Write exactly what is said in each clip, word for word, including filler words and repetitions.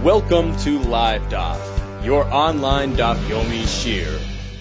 Welcome to Live Daf, your online Daf Yomi Shir.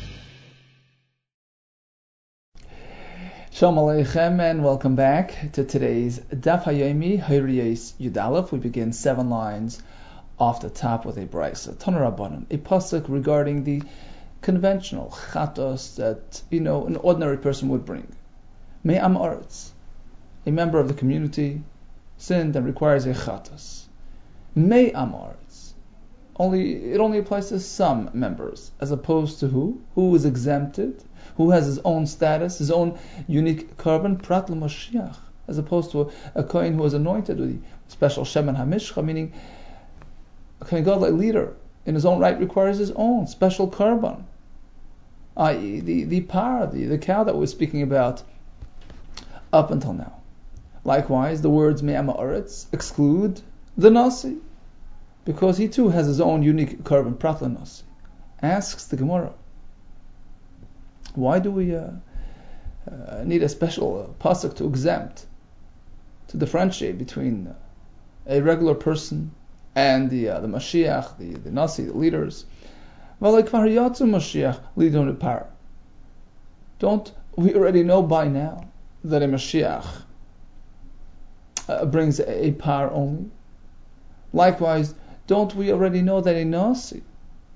Shalom Aleichem and welcome back to today's Daf Hayomi Hayriyos Yudalef. We begin seven lines off the top with a brisa. Tana Rabbanan, a pasuk regarding the conventional chatos that, you know, an ordinary person would bring. Me'am aretz, a member of the community, sinned and requires a chatos. Me'am aretz, only it only applies to some members, as opposed to who? Who is exempted? Who has his own status, his own unique carbon, prat l'Mashiach, as opposed to a, a kohen who is anointed with the special shemen hamishcha, meaning a kohen godly leader in his own right requires his own special carbon, that is, the the par, the, the cow that we're speaking about up until now. Likewise, the words me'am ha'aretz exclude the nasi, because he too has his own unique carbon, prat l'nasi. Asks the Gemara, why do we uh, uh, need a special uh, pasuk to exempt, to differentiate between uh, a regular person and the uh, the Mashiach, the, the Nasi, the leaders? Well, like Mashiach, leader the par. Don't we already know by now that a Mashiach uh, brings a, a par only? Likewise, don't we already know that a Nasi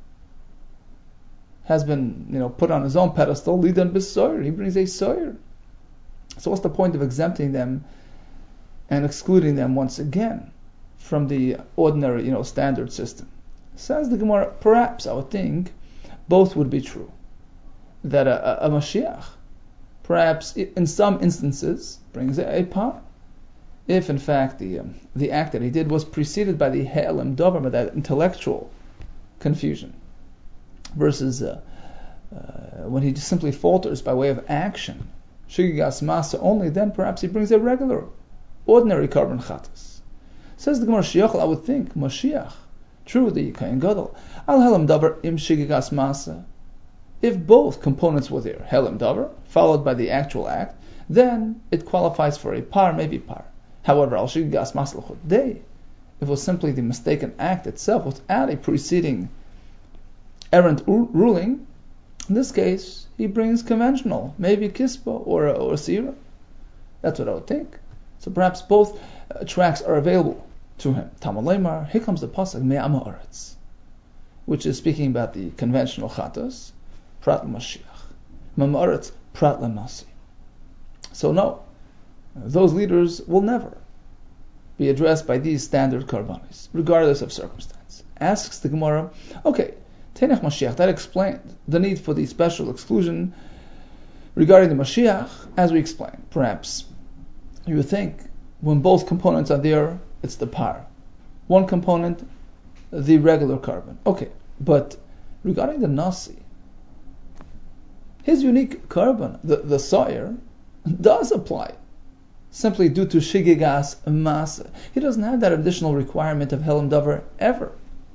has been, you know, put on his own pedestal, lidan b'soyer, he brings a soyer. So what's the point of exempting them and excluding them once again from the ordinary, you know, standard system? Says the Gemara, perhaps I would think both would be true. That a, a, a Mashiach, perhaps in some instances, brings a, a par. If in fact the um, the act that he did was preceded by the he'elim davar, by that intellectual confusion, versus uh, uh, when he just simply falters by way of action, shigigas masa only, then perhaps he brings a regular, ordinary carbon chatas. Says the Gemara, Shiachal, I would think, Mashiach, true, the Kohen Gadol, al helam davar im shigigas masa. If both components were there, helam davar, followed by the actual act, then it qualifies for a par, maybe par. However, al shigigas masa l'chodei, if it was simply the mistaken act itself without a preceding errant u- ruling, in this case, he brings conventional, maybe kispa or or sira. That's what I would think. So perhaps both uh, tracks are available to him. Talmud Leimar, here comes the pasuk me'am ha'aretz, which is speaking about the conventional chatos, prat l'mashiach. Me'am ha'aretz, prat l'nasi. So no, those leaders will never be addressed by these standard karbanis, regardless of circumstance. Asks the Gemara, okay, Tenech Mashiach, that explained the need for the special exclusion regarding the Mashiach, as we explained. Perhaps you would think when both components are there, it's the par. One component, the regular carbon. Okay, but regarding the Nasi, his unique carbon, the, the Sawyer, does apply, simply due to Shigigas Masa. He doesn't have that additional requirement of Helam Davar ever.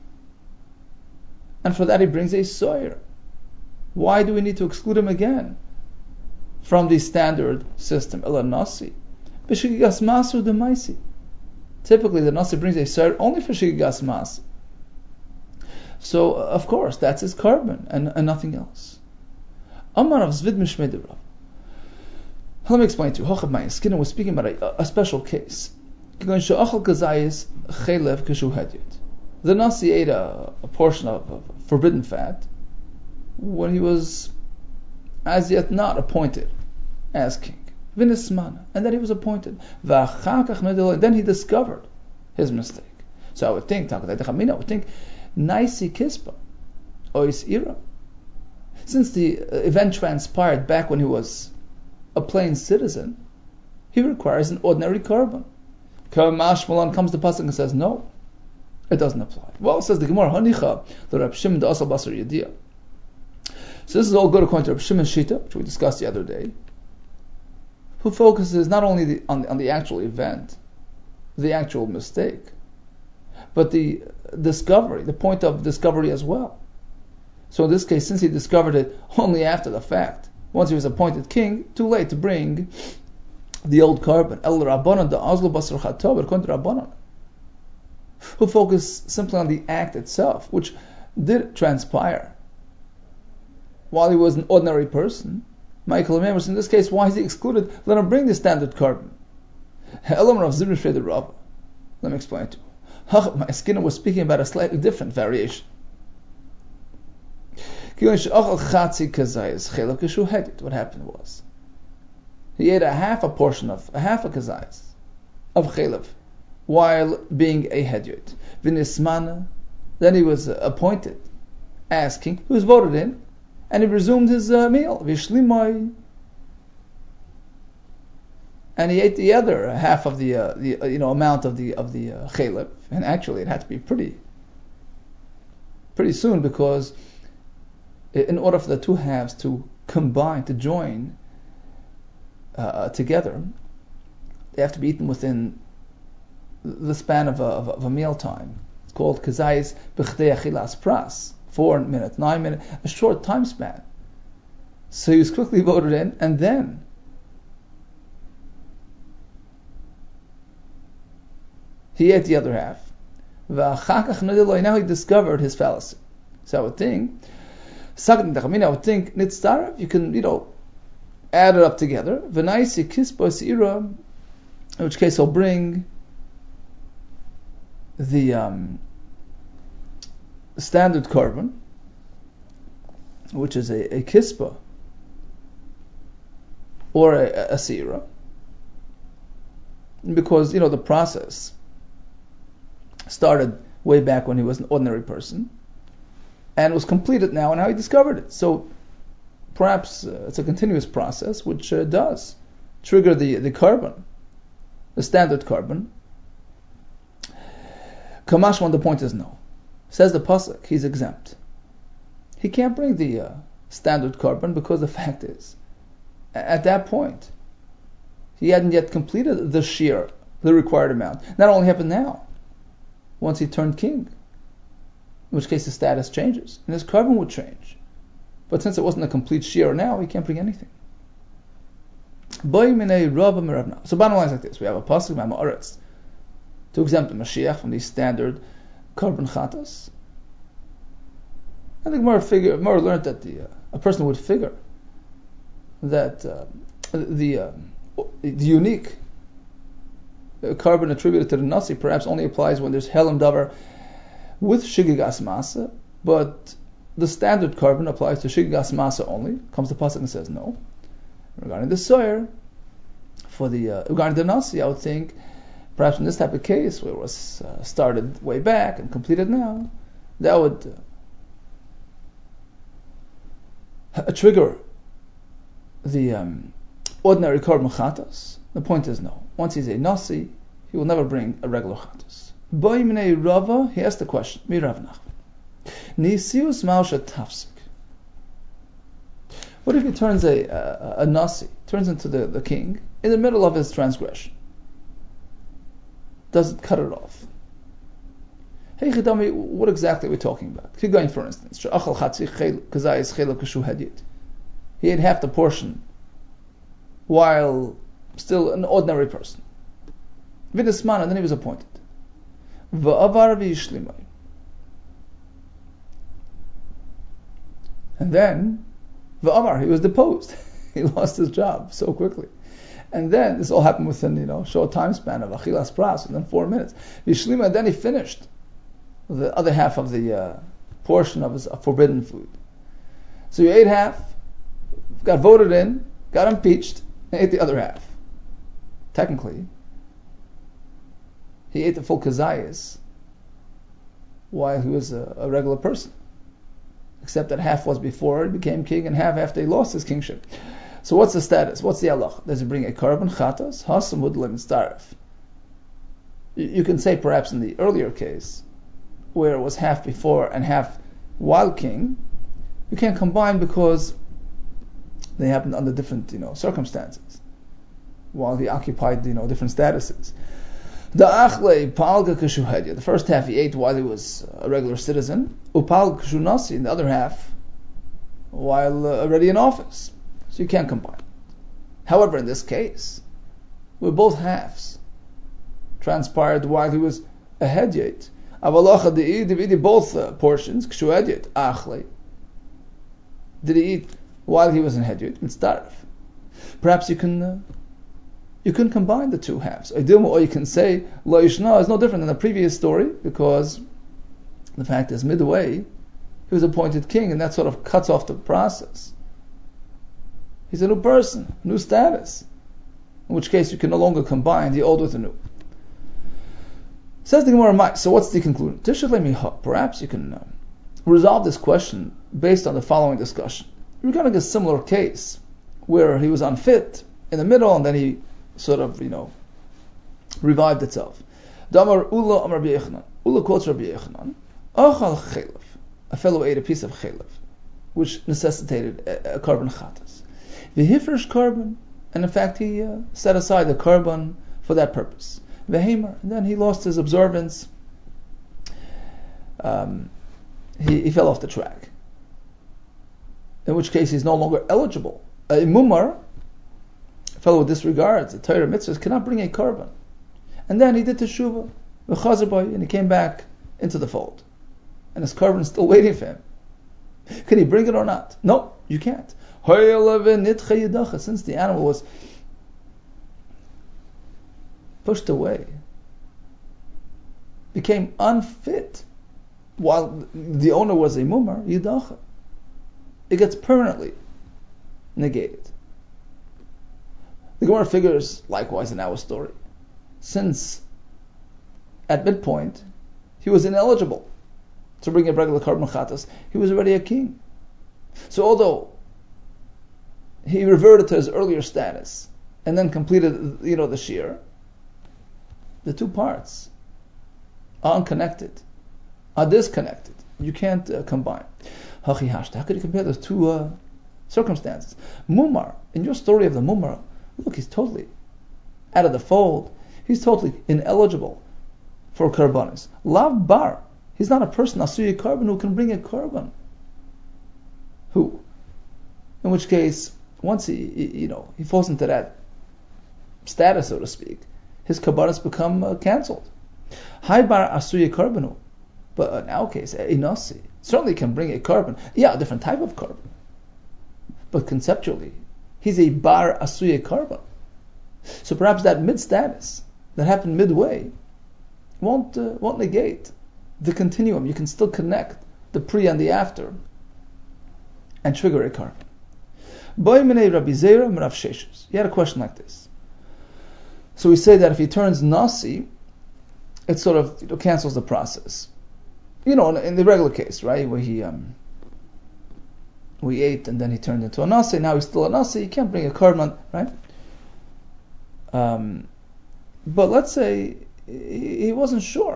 And for that he brings a sawyer. Why do we need to exclude him again from the standard system? Ela nasi, b'shigigas masu demaisi. Typically, the nasi brings a sawyer only for shigigas mas. So, uh, of course, that's his carbon and, and nothing else. Amar of Zvid Mishmei. Let me explain to you. Hochav Mayin Skinner was speaking about a, a special case. The Nasi ate a, a portion of, of forbidden fat when he was as yet not appointed as king. Vinisman, and then he was appointed. Then he discovered his mistake. So I would think, I would think, Naisi Kispa, Ois Ira. Since the event transpired back when he was a plain citizen, he requires an ordinary carbon. Mashmalan comes to Pasuk and says, no, it doesn't apply. Well, it says the Gemara, Hanicha, the Reb Shimon the Asal Basar Yediyah. So this is all good according to Reb Shimon Shita, which we discussed the other day, who focuses not only the, on, the, on the actual event, the actual mistake, but the discovery, the point of discovery as well. So in this case, since he discovered it only after the fact, once he was appointed king, too late to bring the old carbon. El Rabbanan, the Azlu Basar Chatav, according to Rabbanan. who focus simply on the act itself, which did transpire while he was an ordinary person. Michael remembers in this case, why is he excluded? Let him bring the standard carbon. Let me explain it to you. My Skinner was speaking about a slightly different variation. What happened was, he ate a half a portion of, a half a kazayas of chelev while being a hedyot. V'nismana, then he was appointed as king, he was voted in, and he resumed his uh, meal. V'shlimai, and he ate the other half of the, uh, the uh, you know amount of the of the uh, chelev, and actually it had to be pretty pretty soon, because in order for the two halves to combine, to join uh, together, they have to be eaten within the span of a, of a, of a meal time. It's called kazayis b'chdei achilas pras, four minutes, nine minutes, a short time span. So he was quickly voted in, and then he ate the other half. Now he discovered his fallacy. So I would think, I would think, nitzarav, you can, you know, add it up together. V'naisi kispa seira, in which case he'll bring the um, standard carbon, which is a, a kispa, or a, a seira, because, you know, the process started way back when he was an ordinary person, and was completed now, and how he discovered it. So perhaps uh, it's a continuous process which uh, does trigger the, the carbon, the standard carbon. Kamash, when the point is no. Says the pasuk, he's exempt. He can't bring the uh, standard carbon, because the fact is, at that point, he hadn't yet completed the shear, the required amount. That only happened now, once he turned king, in which case his status changes, and his carbon would change. But since it wasn't a complete shear now, he can't bring anything. So bottom line is like this: we have a pasuk ma'aretz to exempt the Mashiach from these standard carbon chatas. I think more figure, more learned that the uh, a person would figure that uh, the uh, the unique uh, carbon attributed to the Nasi perhaps only applies when there's helam davar with shigigas masa, but the standard carbon applies to shigigas masa only. Comes the pasuk and says no. Regarding the soyer, for the uh, regarding the Nasi, I would think perhaps in this type of case where it was uh, started way back and completed now, that would uh, trigger the um, ordinary carbon chatas. The point is no. Once he's a Nasi, he will never bring a regular chatas. Boimnei Rava, he asked the question, Mi Rav Nachman. Nisius Mausha Tafsik. What if he turns a, a, a Nasi, turns into the, the king, in the middle of his transgression? Does it cut it off? Hey Chidami, what exactly are we talking about? Keep going, for instance. He had half the portion while still an ordinary person. Vidisman, and then he was appointed. And then, V'amar, he was deposed. He lost his job so quickly. And then, this all happened within, you know, short time span of Achilas Pras, within four minutes. Vishlima, then he finished the other half of the uh, portion of his uh, forbidden food. So he ate half, got voted in, got impeached, and ate the other half. Technically, he ate the full kazayas while he was a, a regular person. Except that half was before he became king and half after he lost his kingship. So what's the status? What's the halach? Does he bring a carbon chatas? Hasam mudlim starif. You can say perhaps in the earlier case, where it was half before and half while king, you can't combine because they happened under different, you know, circumstances, while he occupied, you know, different statuses. The first half he ate while he was a regular citizen, upal kshunasi, in the other half while uh, already in office. So you can't combine. However, in this case, where both halves transpired while he was a hedyet. Avalacha de'id, if he both uh, portions, kshu hedyet, achle. Did he eat while he was in hedyet? Mitzdaref. Perhaps you can uh, you can combine the two halves. Or you can say lo yishna is no different than the previous story, because the fact is midway he was appointed king, and that sort of cuts off the process. He's a new person, new status. In which case you can no longer combine the old with the new. Says the Gemara, so what's the conclusion? Perhaps you can uh, resolve this question based on the following discussion. Regarding a similar case where he was unfit in the middle and then he sort of, you know, revived itself. Damar Ula Amar Rabbi Yochanan. Ula quotes Rabbi Yochanan. Achal chelev. A fellow ate a piece of chelev, which necessitated a, a carbon chatas. V'hifresh carbon. And in fact, he uh, set aside the carbon for that purpose. Vehemer, and then he lost his observance. Um, he, he fell off the track. In which case, he's no longer eligible. A mumar, a fellow who disregards the Torah mitzvahs, cannot bring a carbon. And then he did teshuvah, and he came back into the fold. And his carbon is still waiting for him. Can he bring it or not? No, you can't. Since the animal was pushed away, became unfit, while the owner was a mumar, yidacha. It gets permanently negated. The Gemara figures likewise in our story. Since at midpoint he was ineligible to bring a regular carbon chatas, he was already a king. So although he reverted to his earlier status and then completed, you know, the shear, the two parts are unconnected, are disconnected. You can't uh, combine. How could you compare those two uh, circumstances? Mumar, in your story of the Mumar, look, he's totally out of the fold. He's totally ineligible for karbanis. Lav bar, he's not a person, asuya carbon, who can bring a carbon. Who? In which case, once he, he, you know, he falls into that status, so to speak, his karbanis become uh, cancelled. Hai bar asuya carbonu, but in our case, a nasi certainly can bring a carbon. Yeah, a different type of carbon, but conceptually, he's a bar asuya carbon. So perhaps that mid status that happened midway won't uh, won't negate the continuum. You can still connect the pre and the after and trigger a carbon. He had a question like this. So we say that if he turns nasi, it sort of, you know, cancels the process. You know, in, in the regular case, right, where he um, we ate and then he turned into a nasi. Now he's still a nasi. He can't bring a carbon, right? Um, but let's say he, he wasn't sure.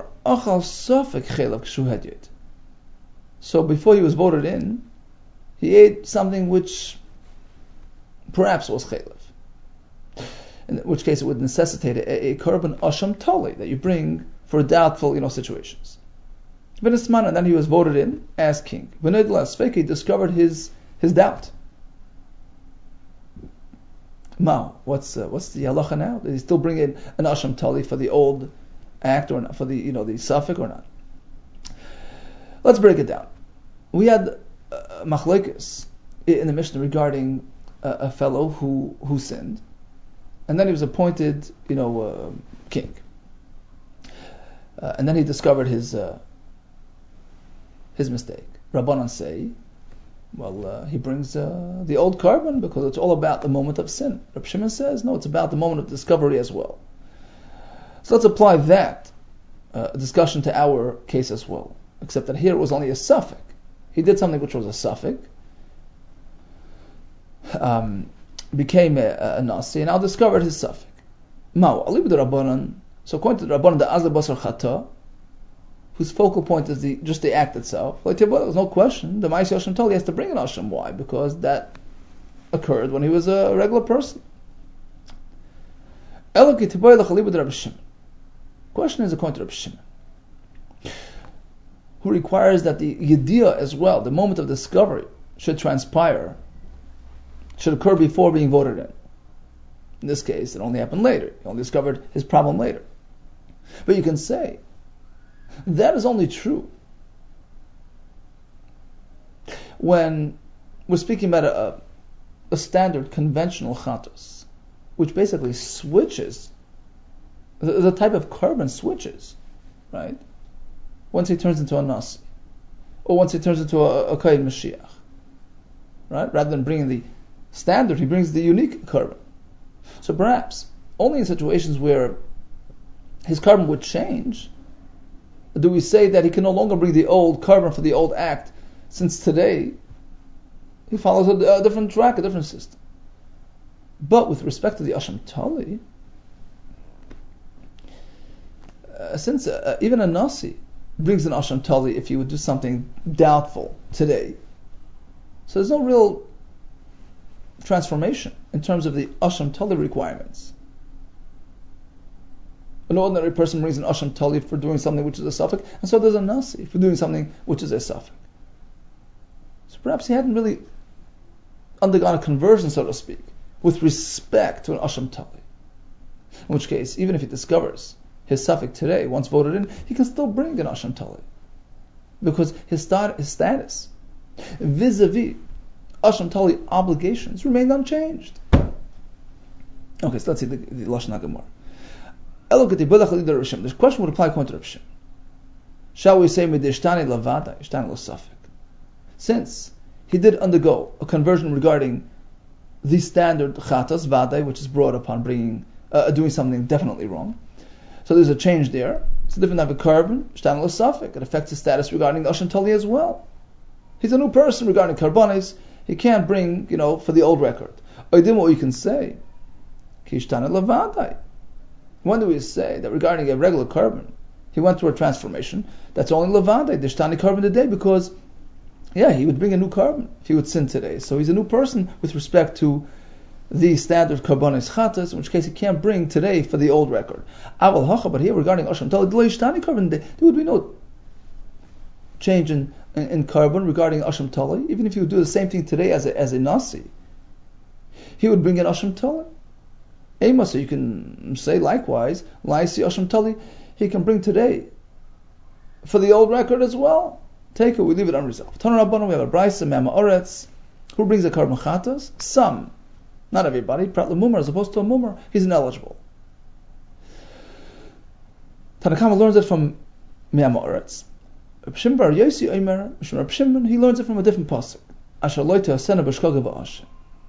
So before he was voted in, he ate something which perhaps was chaylev. In which case it would necessitate a, a carbon asham tali that you bring for doubtful, you know, situations. And then he was voted in as king. He discovered his his doubt. Mao, what's uh, what's the halacha now? Did he still bring in an asham tali for the old act or not, for the, you know, the suffix or not? Let's break it down. We had uh, machlekes in the Mishnah regarding uh, a fellow who who sinned, and then he was appointed, you know, uh, king, uh, and then he discovered his uh, his mistake. Rabbanan say, well, uh, he brings uh, the old carbon because it's all about the moment of sin. Reb Shimon says, no, it's about the moment of discovery as well. So let's apply that uh, discussion to our case as well, except that here it was only a suffix. He did something which was a suffix, um, became a, a nasi, and now discovered his suffix. Mao, alib the Rabbanan. So according to the Rabbanan, the azle basar chata, whose focal point is the just the act itself. Like, well, there's no question. The Ma'aseh Hashem told he has to bring an Hashem. Why? Because that occurred when he was a regular person. Question is according to Rabbi Shimon, who requires that the yediyah as well, the moment of discovery, should transpire, should occur before being voted in. In this case, it only happened later. He only discovered his problem later. But you can say That is only true when we're speaking about a, a standard conventional chatos, which basically switches, the, the type of carbon switches, right? Once he turns into a nasi, or once he turns into a, a Kayin Mashiach, right? Rather than bringing the standard, he brings the unique carbon. So perhaps only in situations where his carbon would change do we say that he can no longer bring the old carbon for the old act, since today he follows a, a different track, a different system. But with respect to the Asham Tali, uh, since uh, even a Nasi brings an Asham Tali if he would do something doubtful today, so there's no real transformation in terms of the Asham Tali requirements. An ordinary person brings an Asham Tali for doing something which is a suffix, and so does a Nasi for doing something which is a suffix. So perhaps he hadn't really undergone a conversion, so to speak, with respect to an Asham Tali. In which case, even if he discovers his suffix today, once voted in, he can still bring an Asham Tali. Because his, stat- his status vis-a-vis Asham Tali obligations remained unchanged. Okay, so let's see the, the Lashon HaGemara. This question would apply according to Rav Shimon. Shall we say midishtani lavada, ishtani lo safek? Since he did undergo a conversion regarding the standard chatas vadai, which is brought upon bringing uh, doing something definitely wrong, so there's a change there. It's a different type of carbon. Ishtani lo safek. It affects his status regarding the Asham Tali as well. He's a new person regarding carbonis. He can't bring, you know, for the old record. Or then what you can say, kishtani lavadai. When do we say that regarding a regular carbon, he went through a transformation? That's only lavadai, the shtani carbon today, because yeah, he would bring a new carbon if he would sin today. So he's a new person with respect to the standard carbonis chatas, in which case he can't bring today for the old record. Aval hacha, but here regarding Asham Tali, the shtani carbon, there would be no change in, in, in carbon regarding Asham Tali, even if he would do the same thing today as a, as a Nasi. He would bring an Asham Tali. Ema, so you can say likewise, Laisi Asham Tali, he can bring today for the old record as well. Take it, we leave it unresolved. Tana Rabbanu, we have a Braisa Mema Oretz, who brings a carbon chatas? Some, not everybody. Prat Mumar, as opposed to a Mumar, he's ineligible. Tanakama learns it from Mema Oretz. Reb Shimon bar Yosi Omer, Reb Shimon, he learns it from a different pasuk. Asher loyte asena b'shkoga v'asher.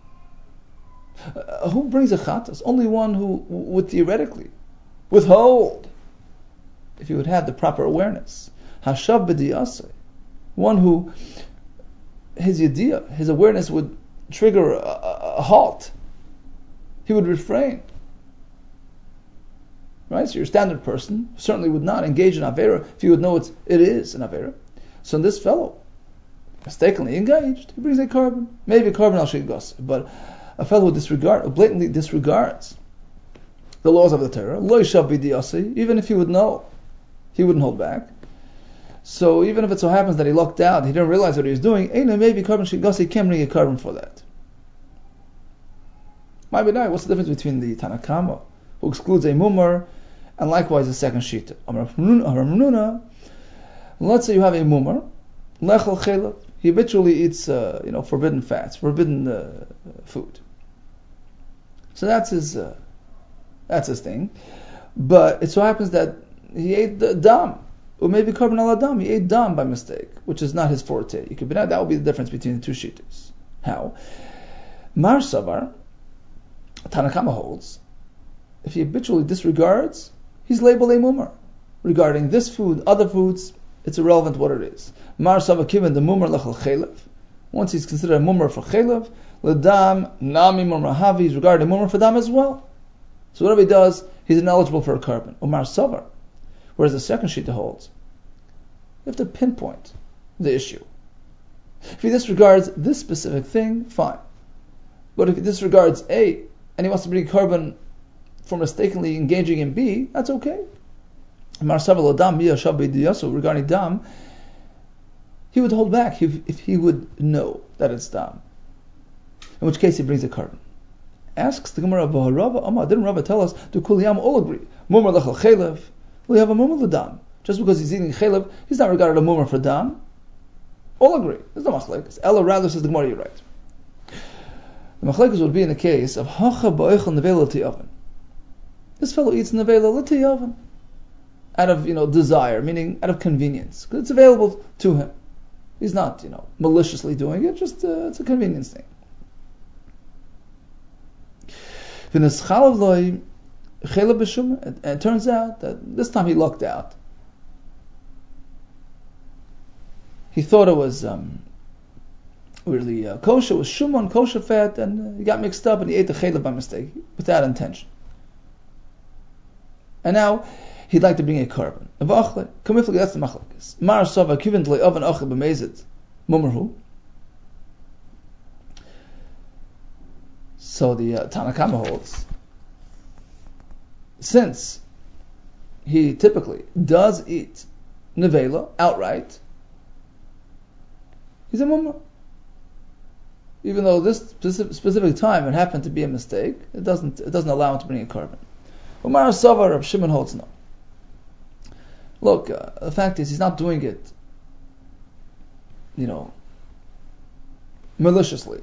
Uh, who brings a chatas? Only one who would theoretically withhold, if he would have the proper awareness. Hashav b'diyaseh, one who his yediyah, his awareness would trigger a, a, a halt. He would refrain. Right? So your standard person certainly would not engage in avera if he would know it's, it is an avera. So this fellow, mistakenly engaged, he brings a carbon, maybe a carbon al shigos, but a fellow who disregard, who blatantly disregards the laws of the Torah, lo yishav b'diyaseh, even if he would know, he wouldn't hold back. So even if it so happens that he lucked out, he didn't realize what he was doing, maybe carbon shigos, he can bring a carbon for that. Maybe not. What's the difference between the Tanakama, who excludes a mumar, and likewise the second shita? Let's say you have a mumar, lechel chelav. He habitually eats, uh, you know, forbidden fats, forbidden uh, food. So that's his, uh, that's his thing. But it so happens that he ate the dam, or maybe carbon al dam. He ate dam by mistake, which is not his forte. You could be that would be the difference between the two shitas. How? Mar Savar, Tanakama holds, if he habitually disregards, he's labeled a mumar. Regarding this food, other foods, it's irrelevant what it is. Mar Savar given the mumar lechel chelav. Once he's considered a mumar for chelav, ledam nami mumar havi, he's regarded a mumar for dam as well. So whatever he does, he's ineligible for a carbon. Umar Savar. Whereas the second shita holds, you have to pinpoint the issue. If he disregards this specific thing, fine. But if he disregards A, and he wants to bring carbon for mistakenly engaging in B, that's okay. Regarding dam, he would hold back if, if he would know that it's dam. In which case he brings a carbon. Asks the Gemara, didn't Rava tell us, do kuliyam all agree? Mumar lechel chelev, we have a mumar l'dam. Just because he's eating chaylev, he's not regarded a mummer for dam. All agree. There's no machlekes. Ella rather says the Gemara, you're right. The machlekes would be in the case of hacha ba'oichel nevela l'ti'oven. This fellow eats nevela l'ti'oven out of, you know, desire, meaning out of convenience, because it's available to him. He's not, you know, maliciously doing it. Just uh, it's a convenience thing. And it turns out that this time he lucked out. He thought it was um, really uh, kosher, it was shumon, kosher fat, and uh, he got mixed up and he ate the chaylev by mistake, without intention. And now he'd like to bring a korban. That's the machlekes. Mar sova kivin d'lei oven ochel b'mezid mumerhu. So the uh, Tanakama holds, since he typically does eat nevela outright, he's a mummer. Even though this specific time it happened to be a mistake, it doesn't it doesn't allow him to bring a korban. Umar Savar of Shimon holds no. Look, uh, the fact is he's not doing it, you know, maliciously.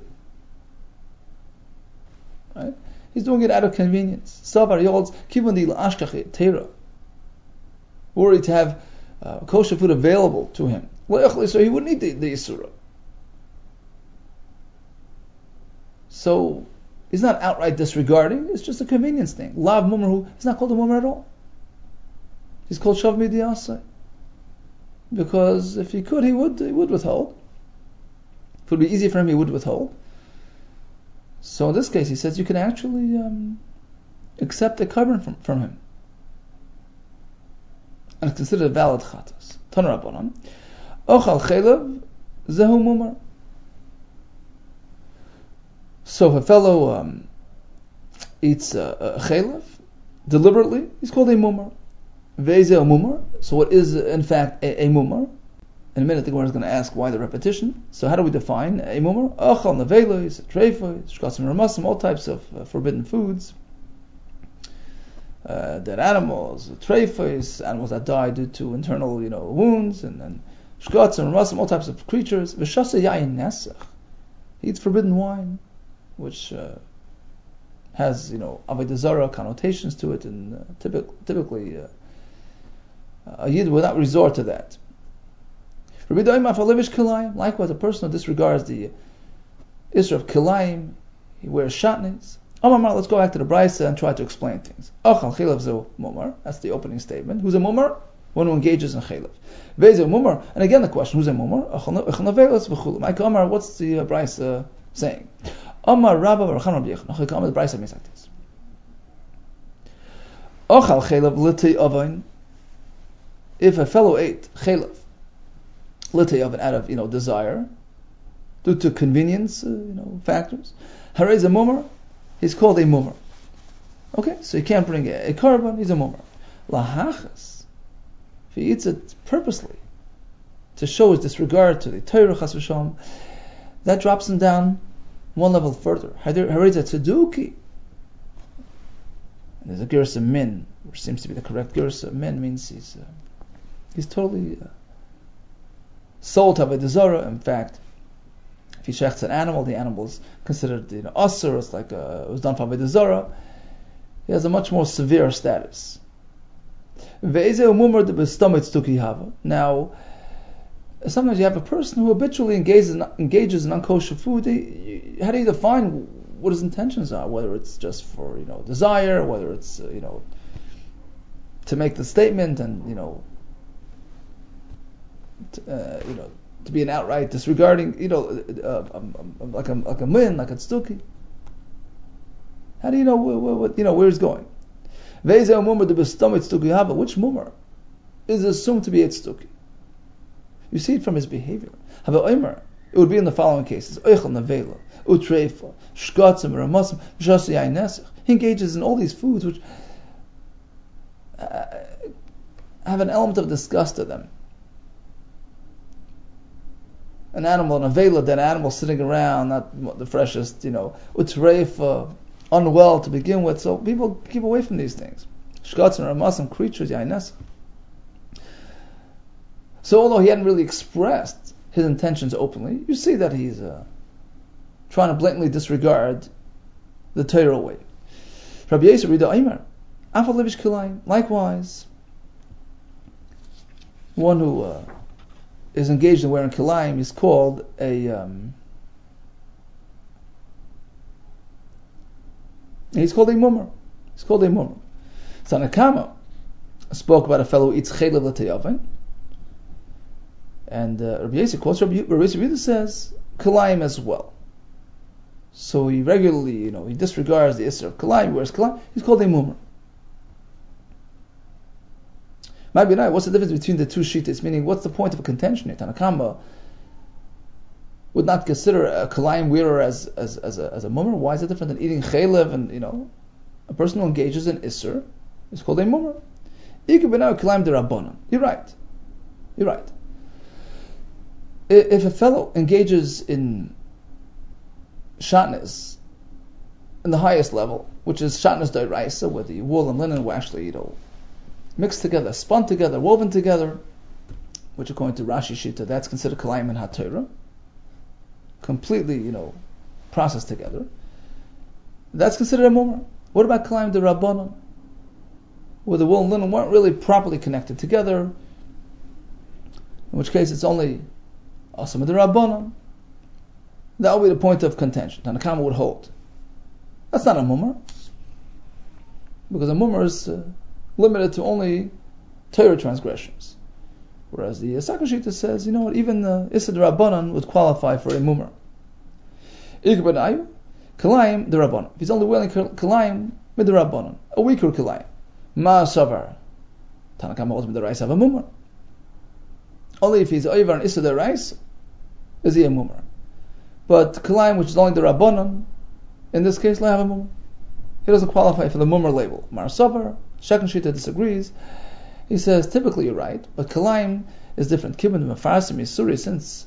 Right? He's doing it out of convenience. Savar, he holds kivun di la'ashkachi teira, worried to have uh, kosher food available to him. So he wouldn't eat the, the Yisura. So he's not outright disregarding, it's just a convenience thing. Lav mummerhu, he's not called a mummer at all. He's called shav midiyasai. Because if he could, he would he would withhold. If it would be easy for him, he would withhold. So in this case, he says you can actually um, accept a korban from, from him. And it's considered a valid chatas. Tana Rabbanan. Ochal chaylev zehu mumar. So if a fellow um, eats a, a chaylev deliberately, he's called a mumar. Ve'ezeh mumar. So what is in fact a, a mumar? In a minute the Gemara is going to ask why the repetition. So how do we define a mumar? Ochal nevelos, treifos, shkatzim ramasim, all types of uh, forbidden foods. Uh, dead animals, treifos, animals that die due to internal, you know, wounds, and then shkatzim ramasim, all types of creatures. V'shasa yayin nesach. He eats forbidden wine, which uh, has, you know, avodah zarah connotations to it, and uh, typically, typically uh, a yid would not resort to that. Likewise, a person who disregards the Isra of Kilayim, he wears shatnez. Let's go back to the Brisa and try to explain things. That's the opening statement. Who's a mumar? One who engages in chaylev. Mumar, and again the question: who's a mumar? Mike Omar, what's the uh, Brisa saying? Omar Rabba Barachan Rabbi Yechon. The Brisa means like this: Ochal chaylev l'tei ovain. If a fellow ate chaylev l'tei ovain out of, you know, desire, due to convenience, uh, you know, factors, harei a mumar. He's called a mumar. Okay, so he can't bring a, a korban. He's a mumar. Lahachas. If he eats it purposely to show his disregard to the Torah chas v'shalom, that drops him down one level further. Harei tzeduki. There's a gersa min, which seems to be the correct gersa. Min means he's uh, he's totally uh, sold to avodah zarah. In fact, if he shechts an animal, the animal is considered, you know, asur. It's like uh, it was done for avodah zarah. He has a much more severe status. Now, sometimes you have a person who habitually engages in, engages in unkosher food. They, how do you define what his intentions are? Whether it's just for, you know, desire, whether it's uh, you know, to make the statement, and, you know, to, uh, you know, to be an outright disregarding, you know, uh, um, um, like a like a min, like a tztuki. How do you know what, what you know where he's going? Which mumar is assumed to be a tztuki? You see it from his behavior. It would be in the following cases: he engages in all these foods which uh, have an element of disgust to them. An animal, an avela, an animal sitting around, not the freshest, you know, utreifa, unwell to begin with. So people keep away from these things. Shkatzim are Muslim creatures, yaines. So although he hadn't really expressed his intentions openly, you see that he's uh, trying to blatantly disregard the Torah way. Rabbi Yosef Rida Omer, Afal Levish Kilayim. Likewise, one who uh, is engaged in wearing kilayim is called a um, he's called a mummer. He's called a mummer. Tanakama spoke about a fellow who eats chaylev l'teyaven, and uh, Rabbi Yosef quotes Rabbi Yosef says kilayim as well. So he regularly, you know, he disregards the issur of kilayim. Whereas kilayim, he's called a mummer. Maybe not. What's the difference between the two shittas? Meaning, what's the point of a contention here? Tanakama would not consider a kalayim wearer as as as a, as a mummer. Why is it different than eating chaylev? And you know, a person who engages in isser is called a mummer. You're right. You're right. If a fellow engages in shatnez in the highest level, which is shatnez d'oraisa, where the wool and linen were actually, you know, mixed together, spun together, woven together, which according to Rashi Shita, that's considered kalayim and haTorah, completely, you know, processed together. That's considered a mummer. What about kalayim de rabbanon, where the wool and linen weren't really properly connected together, in which case it's only asama de rabbanon? That would be the point of contention. Tanakama would hold. That's not a mummer, because a mummer is uh, limited to only Torah transgressions. Whereas the Sakar Shita says, you know what, even the Issa Rabbanan would qualify for a mummer. Kalayim the Rabbanan. If he's only wearing Kalayim with the Rabbanan, a weaker Kalayim. Ma Savar. Tanakama holds with the rice of a mummer. Only if he's over an Issa the rice is he a mummer. But Kalayim, which is only the Rabbanan, in this case, la have a mummer. He doesn't qualify for the mummer label. Mar Savar. Shechem Shita disagrees. He says, typically you're right, but Kalayim is different. Kibbutz Mefarsim Yisuri, since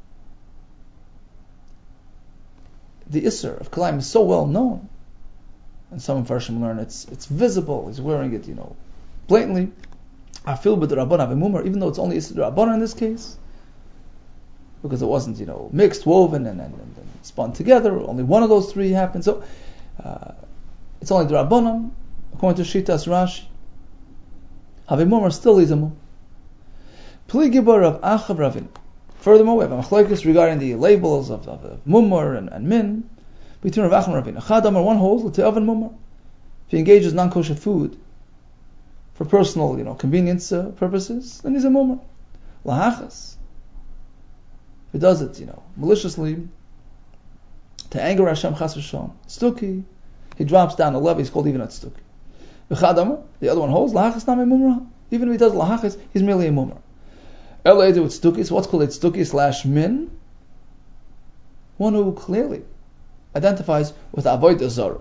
the Isser of Kalayim is so well known, and some Mefarshim learn it's it's visible, he's wearing it, you know, blatantly. I feel with the Rabban Avimumar, even though it's only Isser Rabban in this case, because it wasn't, you know, mixed, woven, and, and, and, and spun together, only one of those three happened, so uh, it's only the Rabbanon. According to Shitas Rashi, Havimumar still is a mum. Pli Gibor of Achav Ravin. Furthermore, we have a machlokes regarding the labels of, of, of mumar and, and min between Rav Achav and Ravin. Achadam, or one holds l'te'aven mumar. If he engages non-kosher food for personal, you know, convenience uh, purposes, then he's a mumar. Lahachas. If he does it, you know, maliciously to anger Hashem chas v'shalom, stuki, he drops down a level. He's called even at stuki. The other one holds lahachas name mumra. Even if he does lahachas, he's merely a mumra. Elated with stuki, so what's called it stuki slash min? One who clearly identifies with avodah zara.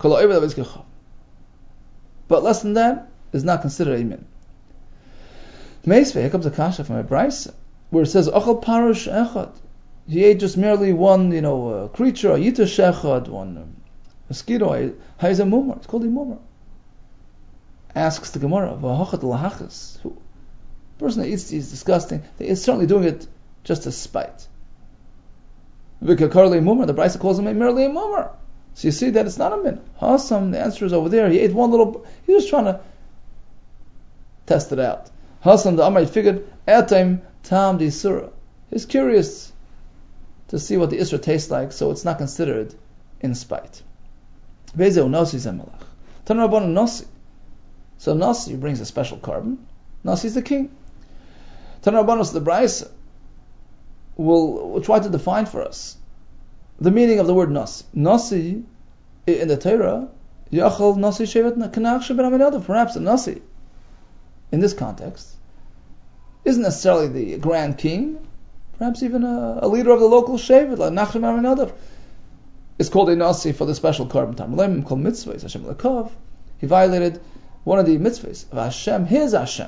But less than that is not considered a min. Meisvei, here comes a kasha from a brayso where it says achal parush echad. He ate just merely one, you know, uh, creature, a yitush echad, one um, mosquito. How is a mumra? It's called a mumra. Asks the Gemara, "V'hachat lahachas." The person that eats these disgusting, they is certainly doing it just to spite. V'kakarli mumar, the Brisa calls him a merely a mumar. So you see that it's not a min. Hasam, the answer is over there. He ate one little. He's just trying to test it out. Hasam, the Amar figured atim tam di surah. He's curious to see what the Isra tastes like, so it's not considered in spite. Vezeu nasi zemelach. Tanarabon nasi. So Nasi brings a special carbon. Nasi is the king. Tanarabbanos, the Brayso, will, will try to define for us the meaning of the word Nasi. Nasi, in the Torah, Yachal Nasi Shevet Kanach Sheben Aminadav. Perhaps a Nasi, in this context, isn't necessarily the grand king. Perhaps even a, a leader of the local Shevet, like Nachshon Aminadav, is called a Nasi for the special carbon. Tam called mitzvah, Hashem Lekov. He violated one of the mitzvahs of Hashem, his Hashem,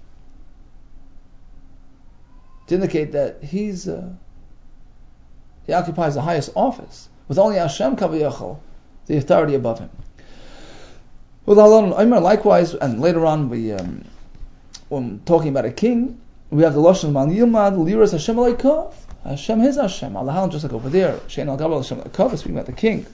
to indicate that he's uh, he occupies the highest office, with only Hashem Kavayachal, the authority above him. With Allah, likewise, and later on we, um, when talking about a king, we have the Lashon Man Yilmad, Liras Hashem Alaykov. Hashem is Hashem. Allah, just like over there, Shein Al Gabal Hashem Alaykov is speaking about the king,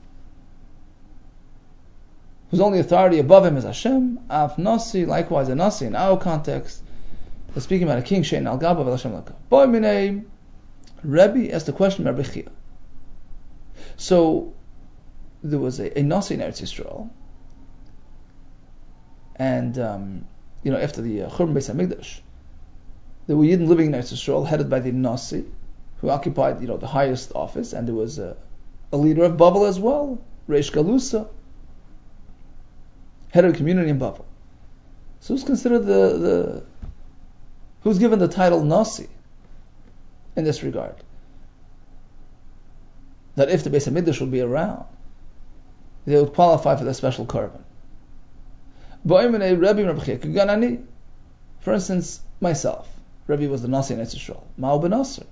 whose only authority above him is Hashem. Af Nasi, likewise a Nasi in our context, is speaking about a king, Shein Al Gabal Hashem Alaykov. Boy Minei, Rebbe asked the question Rabbi Chia. So, there was a, a Nasi in Eretz Yisrael, and um, you know, after the uh, Churban Beis HaMikdash, there were Yidden living in Eretz Yisrael, headed by the Nasi, who occupied, you know, the highest office, and there was a, a leader of Bavel as well, Reish Galusa, head of the community in Bavel. So who's considered the, the who's given the title Nasi in this regard? That if the Beis HaMikdash would be around, they would qualify for the special carbon. For instance, myself, Rebbe was the Nasi in Eretz Yisrael. Ma'u b'Nasser.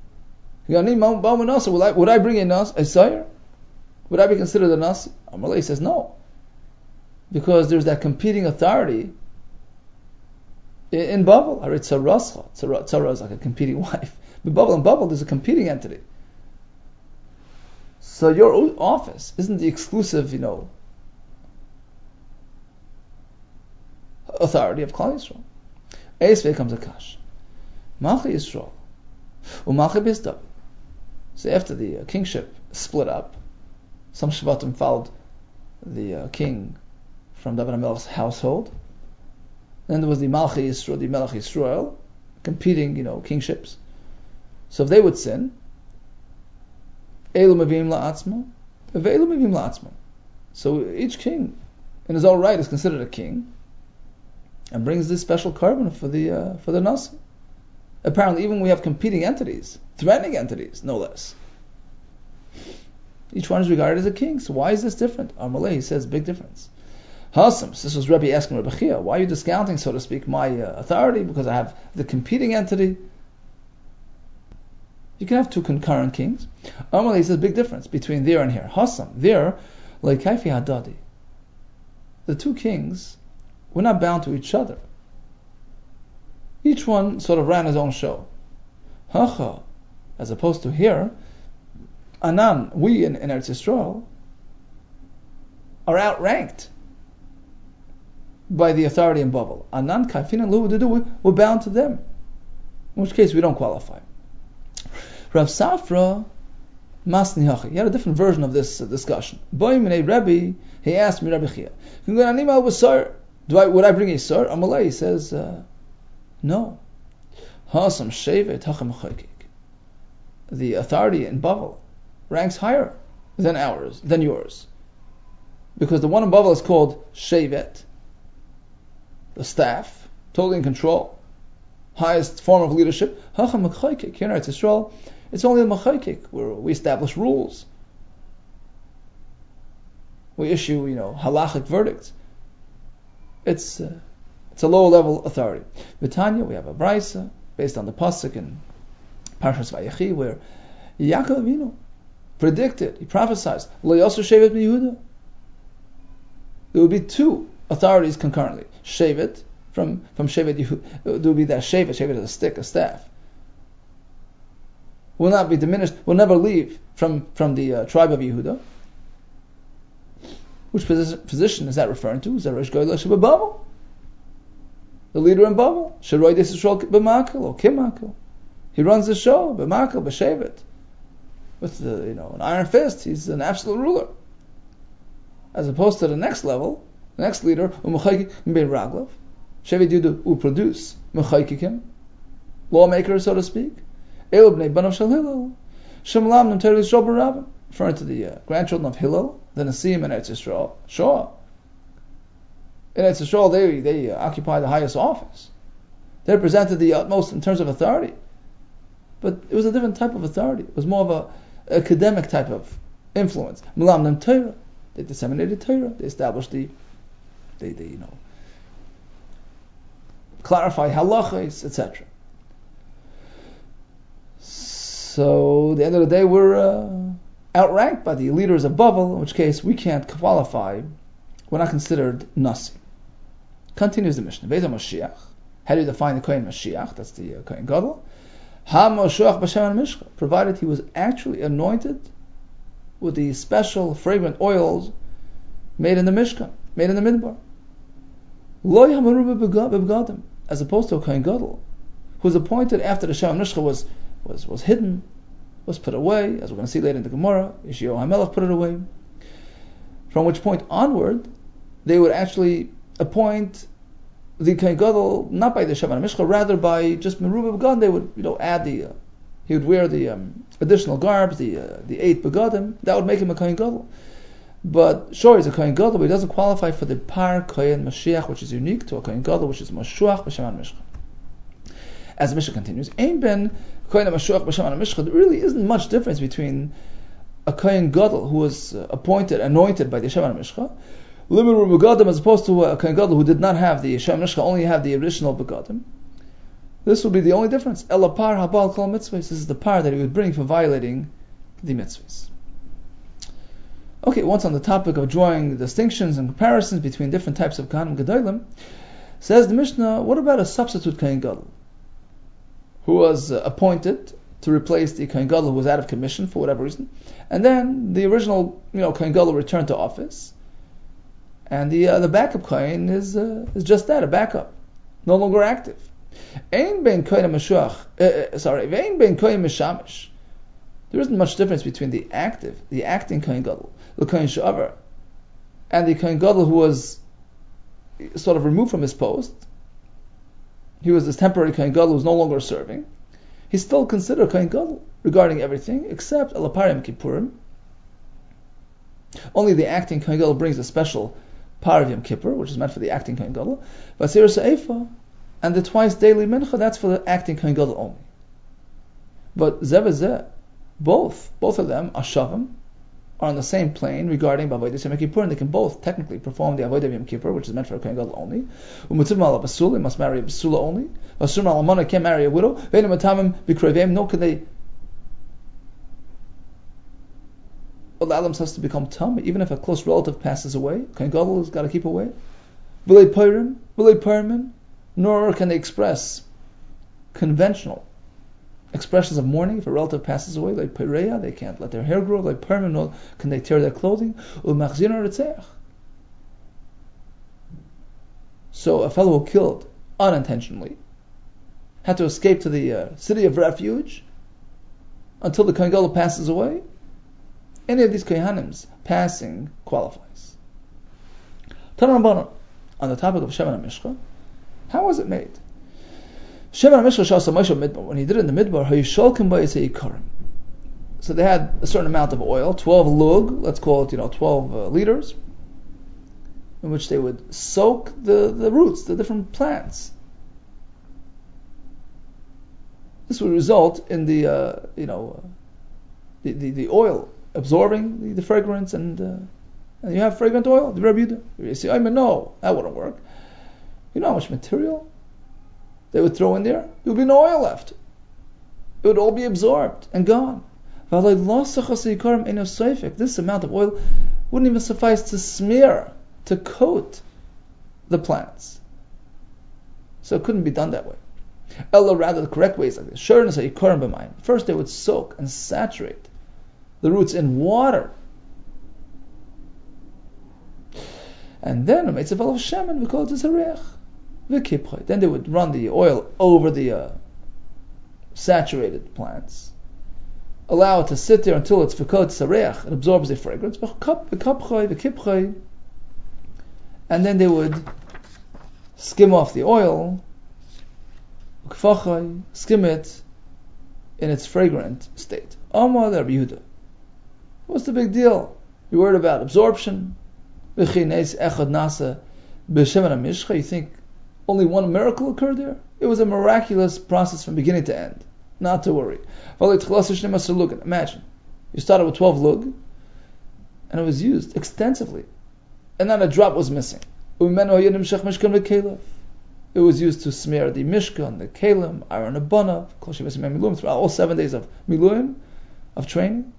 Would I, would I bring a Nas, a Sayer? Would I be considered a Nasi? Amalei says no, because there's that competing authority in, in Bavel. I read Tzarascha. Tzara is like a competing wife. But Bavel and Bavel, there's a competing entity. So your office isn't the exclusive, you know, authority of Klal Yisrael. Eisvei comes a kash. Malchi Yisrael. U'malchi Beis David. So after the uh, kingship split up, some Shvatim followed the uh, king from David HaMelech's household. Then there was the Malchi Yisrael, the Melech Yisrael, competing, you know, kingships. So if they would sin, Elu Mavim La'atzma, Ve'elu Mavim La'atzma. So each king, in his own right, is considered a king, and brings this special carbon for the uh, for the Nasi. Apparently, even we have competing entities, threatening entities, no less. Each one is regarded as a king. So why is this different? Amalei, he says, big difference. Hasam, so this was Rebbe asking Rebbe Chia, why are you discounting, so to speak, my uh, authority because I have the competing entity? You can have two concurrent kings. Amalei says, big difference between there and here. Hasam, there, like Kaifi Hadadi. The two kings were not bound to each other. Each one sort of ran his own show. Hacha, as opposed to here, Anan, we in, in Eretz Yisrael, are outranked by the authority in Bavel. Anan, Kaifin, and Lu, we're bound to them. In which case we don't qualify. Rav Safra, Masni Hachi, he had a different version of this uh, discussion. Boy Minei Rebbe, he asked me, Rabbi Chia, do I, would I bring a sir? Amalei, he says, uh, no. Hasam Shevet Hachem Chokik. The authority in Bavel ranks higher than ours, than yours. Because the one in Bavel is called Shevet, the staff, totally in control, highest form of leadership. Hachem Chokik. Here in Eretz Yisrael, it's only the Mechokik, where we establish rules. We issue, you know, halachic verdicts. It's uh, it's a low level authority. V'tanya, we have a brisa based on the pasuk in Parshas Vayechi where Yaakov Avinu predicted, he prophesied, Lo Yosef Shevet Yehuda. There would be two authorities concurrently. Shevet from from Shevet Yehuda. There would be that Shevet. Shevet is a stick, a staff. Will not be diminished. Will never leave from from the uh, tribe of Yehuda. Which position is that referring to? Is that Rosh Goyla Shebabel? The leader in Babel? Sheroy Des Yisrael B'Makel or Kimakel. He runs the show, B'Makel, B'Shevet. With the, you know, an iron fist, he's an absolute ruler. As opposed to the next level, the next leader, U'Mechayki M'Bein Raglav. Shevet Yudu will produce Mechaykikim, lawmakers, so to speak. Elu B'nei Banav Shel Hillel. Shemlam Nam Terei Yisrael B'Rabim. Referring to the uh, grandchildren of Hillel, the Nasim in Eretz Yisrael. Sure. In Eretz Yisrael, they, they uh, occupy the highest office. They represented the utmost in terms of authority. But it was a different type of authority. It was more of a academic type of influence. Mulam Nam Torah. They disseminated Torah. They established the, they, they you know, clarified halachas, et cetera. So, at the end of the day, we're uh, outranked by the leaders of Bavel, in which case we can't qualify. We're not considered Nasi. Continues the Mishnah. Beis HaMashiach, How do you define the Kohen Mashiach? That's the uh, Kohen Gadol. Ha-Moshuach b'Shem HaMishcha, provided he was actually anointed with the special fragrant oils made in the Mishkan, made in the Midbar. Lo Yamaru b'Begadim, as opposed to a Kohen Gadol, who was appointed after the Shem HaMishcha was, was, was hidden, was put away, as we're going to see later in the Gemara. Yeshua HaMelech put it away. From which point onward, they would actually appoint the Kohen Gadol not by the Shem HaMishcha, rather by just Meruba Begadim. They would, you know, add the, uh, he would wear the um, additional garbs, the uh, the eight Begadim. That would make him a Kohen Gadol. But sure, he's a Kohen Gadol, but he doesn't qualify for the Par Kohen Mashiach, which is unique to a Kohen Gadol, which is Moshuach b'Shem HaMishcha. As the Mishnah continues, Ein ben Kohen Mashuach b'Shem HaMishcha, there really isn't much difference between a Kohen Gadol who was uh, appointed, anointed by the Shem HaMishcha, Limur Begadim, as opposed to a Kohen Gadol who did not have the Shem HaMishcha, only had the original Begadim. This would be the only difference. Ela par habal kol mitzvahs. This is the par that he would bring for violating the mitzvahs. Okay, once on the topic of drawing distinctions and comparisons between different types of Kohanim Gedolim, says the Mishnah, what about a substitute Kohen Gadol who was uh, appointed to replace the Kohen Gadol who was out of commission for whatever reason, and then the original, you know, Kohen Gadol returned to office, and the uh, the backup Kohen is uh, is just that, a backup, no longer active. Ein ben Kohen Mashuach, uh, sorry, Ein ben Kohen Mishamish. There isn't much difference between the active, the acting Kohen Gadol, the Kohen Sha'avar, and the Kohen Gadol who was sort of removed from his post. He was this temporary Kohen Gadol who was no longer serving. He's still considered Kohen Gadol regarding everything except Alaparim Kippurim. Only the acting Kohen Gadol brings a special Par of Yom Kippur, which is meant for the acting Kohen Gadol. Vasir Sa'efa, and the twice daily Mincha, that's for the acting Kohen Gadol only. But Zeh v'Zeh, both, both of them, Ashavim, are on the same plane regarding Avodah Yom Kippur, and they can both technically perform the Avodah Yom Kippur, which is meant for a Kohen Gadol only. Umutzim al Basula, he must marry a Basula only. Vasur al Almana can't marry a widow. Ve'enu matamim b'krevim, no, can they allow themselves to become tum, even if a close relative passes away. Kohen Gadol has got to keep away. V'lei Purim, v'lei Purim, nor can they express conventional expressions of mourning if a relative passes away, like Pereya, they can't let their hair grow, like Perman, nor can they tear their clothing. So a fellow who killed unintentionally had to escape to the uh, city of refuge until the Kohen Gadol passes away. Any of these Kohanims passing qualifies. Tanarabana, on the topic of Shem HaMishcha, how was it made? Shem HaMishcha Shasa Moshe Midbar, when he did it in the Midbar, Hayisholkim Ba'yisei Yikarim. So they had a certain amount of oil, twelve lug, let's call it, you know, twelve uh, liters, in which they would soak the, the roots, the different plants. This would result in the, uh, you know, uh, the, the the oil absorbing the, the fragrance, and uh, and you have fragrant oil. The Rebbe Yehuda, you say, I mean, no, that wouldn't work. You know how much material they would throw in there? There would be no oil left. It would all be absorbed and gone. This amount of oil wouldn't even suffice to smear, to coat the plants. So it couldn't be done that way. Ella, rather, the correct way is like this. First they would soak and saturate the roots in water. And then then they would run the oil over the uh, saturated plants, allow it to sit there until it's v'kol sareach, it absorbs the fragrance, and then they would skim off the oil, skim it in its fragrant state. Amar Rabbi Yehuda, what's the big deal? You're worried about absorption? You think only one miracle occurred there? It was a miraculous process from beginning to end. Not to worry. Imagine, you started with twelve lug, and it was used extensively, and not a drop was missing. It was used to smear the mishkan, the kalim, iron abana, throughout all seven days of miluim, of training.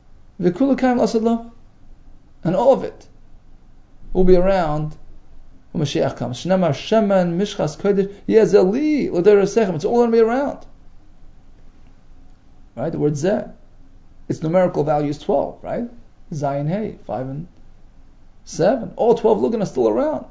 And all of it will be around when Mashiach comes. Shnamar Shemen Mishchas Kodesh Yezeli L'Dera Sechem. It's all going to be around. Right? The word Zeh. Its numerical value is twelve, right? Zayin Hey, five and seven. All twelve Lugan are still around.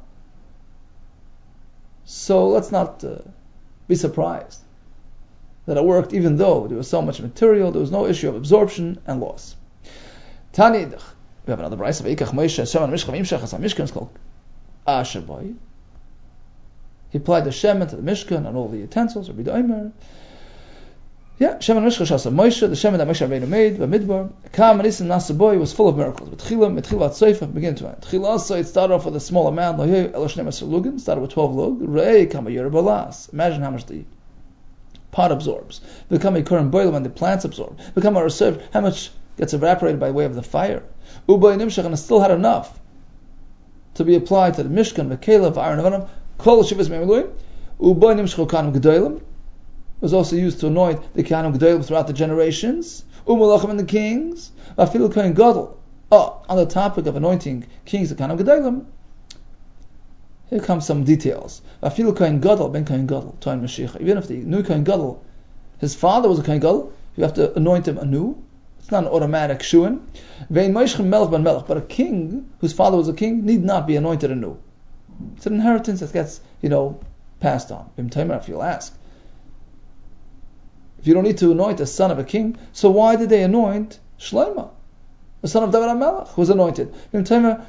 So let's not uh, be surprised that it worked even though there was so much material, there was no issue of absorption and loss. Tani, we have another brayse of Ikach Moshe, Shemen Mishcha V'Yimshach As HaMishkan, it's called Asher Boy. He applied the Shemen to the Mishkan and all the utensils, Rabbi Doimer. Yeah, Shemen Mishcha Shasa Moshe, the Shemen that Moshe Rabbeinu made, B'Midbar. Kam Anisim Nasa Boy was full of miracles. But Tchilam, Tchilat Seif, from beginning to end. Tchila also, it started off with a small amount, Lohyeh Eloshnem Asur Lugan, started with twelve lug. Rei Kama Yer Balas. Imagine how much the pot absorbs. Become a current boiler when the plants absorb. Become a reserve, how much gets evaporated by way of the fire. Ubay Nimshach, and it still had enough to be applied to the Mishkan, the Kelev, Aaron Avanim, Kol Shivas Me'eluim. Ubay Nimshach Kanim Gedolim was also used to anoint the Kanim Gedolim throughout the generations. Umalachim and the kings. Afilu Kohen Gadol. Oh, on the topic of anointing kings, the Kanim Gedolim, here comes some details. Afilu Kohen Gadol, Ben Kohen Gadol, Toin Mashiach. Even if the new Kohen Gadol, his father was a Kohen Gadol, you have to anoint him anew. It's not an automatic shuin. Vein Moishchem Melech Ben Melech, but a king whose father was a king need not be anointed anew. It's an inheritance that gets, you know, passed on. Bim Tamer, if you'll ask. If you don't need to anoint a son of a king, so why did they anoint Shlomo, the son of David HaMelech, who was anointed? Bim Tamer,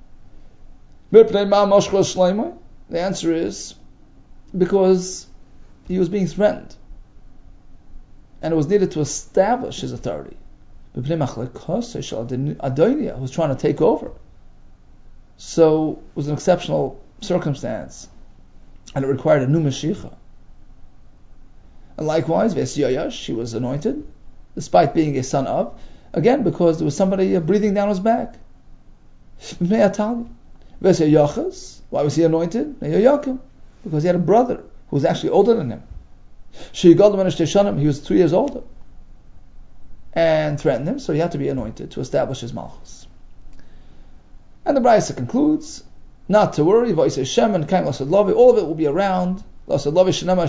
the answer is because he was being threatened, and it was needed to establish his authority. Adonia, who's trying to take over. So it was an exceptional circumstance, and it required a new Mashiach. And likewise, Ves Yoyash, he was anointed, despite being a son of, again, because there was somebody breathing down his back. Ves Yoyachas, why was he anointed? Because he had a brother who was actually older than him. He was three years older and threatened him, so he had to be anointed to establish his malchus. And the Brayse concludes, not to worry, all of it will be around. It's going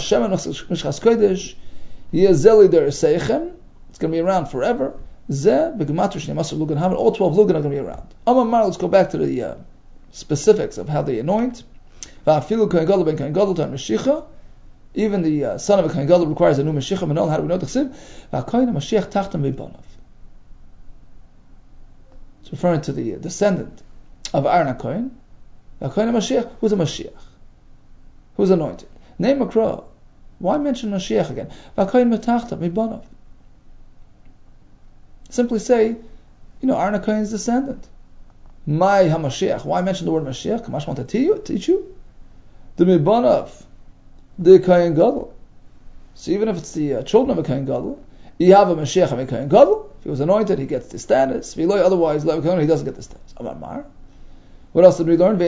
to be around forever. All twelve lugan are going to be around. Let's go back to the uh, specifics of how they anoint. Even the uh, son of a Kohen Gadol requires a new Mashiach. How do we know the Chsiv? It's referring to the uh, descendant of Aaron HaKohen. HaKohen Mashiach, who's a Mashiach? Who's anointed? Name a crow. Why mention Mashiach again? Simply say, you know, Aaron HaKohen's descendant. My HaMashiach. Why mention the word Mashiach? Kamash want to teach you? The Mibanav. The Kohen Gadol. So even if it's the uh, children of a Kohen Gadol, you have a Mashiach of a Kohen Gadol. If he was anointed, he gets the status. If he otherwise, he doesn't get the status. What else did we learn?